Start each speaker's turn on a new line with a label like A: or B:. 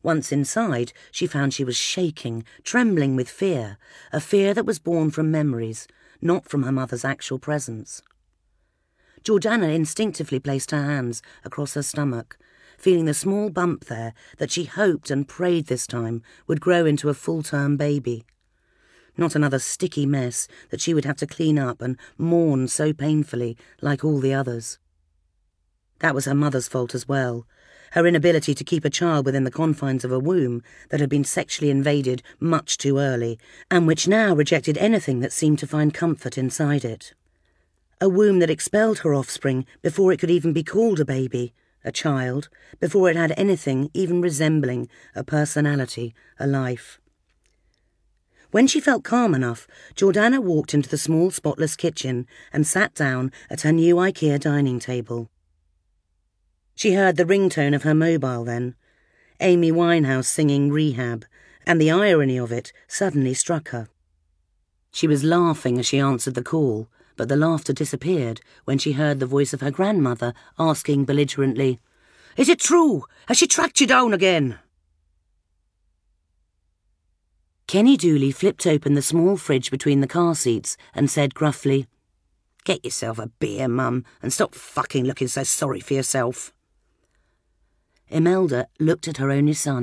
A: Once inside, she found she was shaking, trembling with fear, a fear that was born from memories, not from her mother's actual presence. Georgiana instinctively placed her hands across her stomach, feeling the small bump there that she hoped and prayed this time would grow into a full-term baby. Not another sticky mess that she would have to clean up and mourn so painfully like all the others. That was her mother's fault as well, her inability to keep a child within the confines of a womb that had been sexually invaded much too early, and which now rejected anything that seemed to find comfort inside it. A womb that expelled her offspring before it could even be called a baby, a child, before it had anything even resembling a personality, a life. When she felt calm enough, Georgiana walked into the small spotless kitchen and sat down at her new IKEA dining table. She heard the ringtone of her mobile then, Amy Winehouse singing Rehab, and the irony of it suddenly struck her. She was laughing as she answered the call, but the laughter disappeared when she heard the voice of her grandmother asking belligerently, "Is it true? Has she tracked you down again?" Kenny Dooley flipped open the small fridge between the car seats and said gruffly, "Get yourself a beer, Mum, and stop fucking looking so sorry for yourself." Imelda looked at her only son.